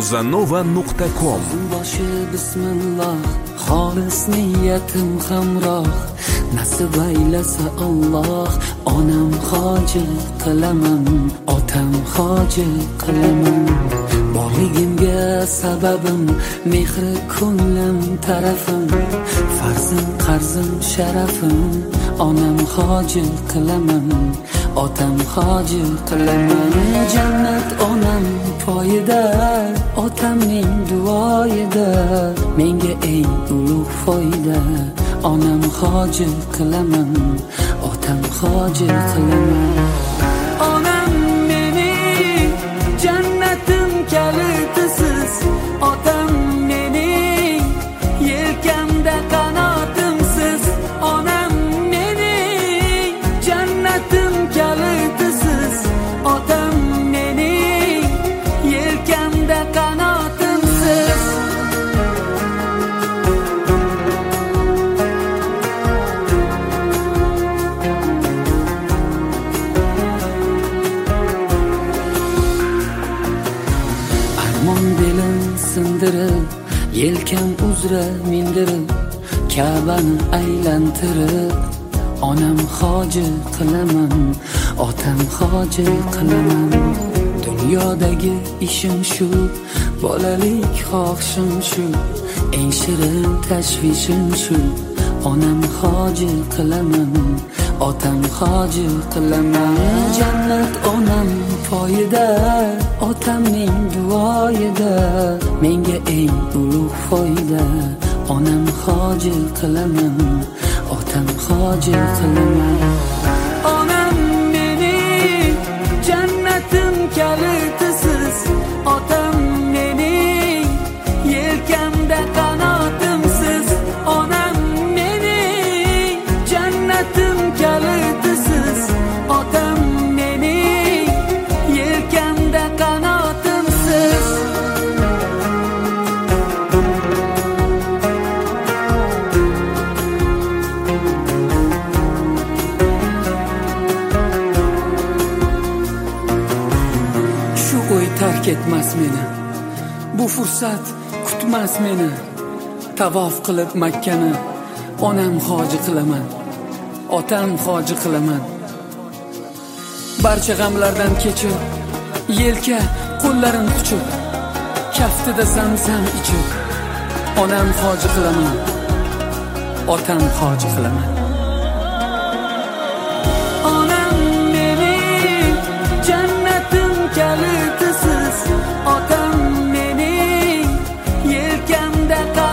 rozanova.com. boshi bismillah, xolis niyatim hamroh, nasib aylasa Alloh. Onam hoji qilaman, otam hoji qilaman. Borligimga sababim, mehri ko'nglim tarafim, farzim qarzim sharafim. Onam hoji qilaman, otam hoji qilaman. Jannat onam poyida, otamning duoyida, menga eng ulug' foyda. Onam hoji qilaman, otam hoji qilaman. Onam mening jannatim kalitisiz, otam mening yelkamda qanotimsiz. Onam mening jannatim kalitisiz, otam mening yelkamda qanotimsiz. Armon belim sindirib, yelkam uzra mindirib, Ka'bani aylantirib, onam hoji qilaman, otam hoji qilaman. Dunyodagi ishim shu, bolalik xohishim shu, eng shirin tashvishim shu. Onam hoji qilaman, otam hoji qilaman. Jannat onam poyida, otamning duoyida, menga eng ulug' foyda. Onam hoji qilaman, otam hoji qilaman. Onam mening jannatim kalitisiz, otam mening yelkamda qanotimsiz. Onam mening jannatim kalitisiz, otam mening yelkamda qanotimsiz. Shu qo'y tark etmas meni, bu fursat kutmas meni. Tavof qilib Makkani, onam hoji qilaman, otam hoji qilaman. Barcha g'amlardan kechib, yelka qo'llarim quchib, kaftida zamzam ichib, onam hoji qilaman, otam hoji qilaman. Onam mening jannatim kalitisiz, otam mening yelkamda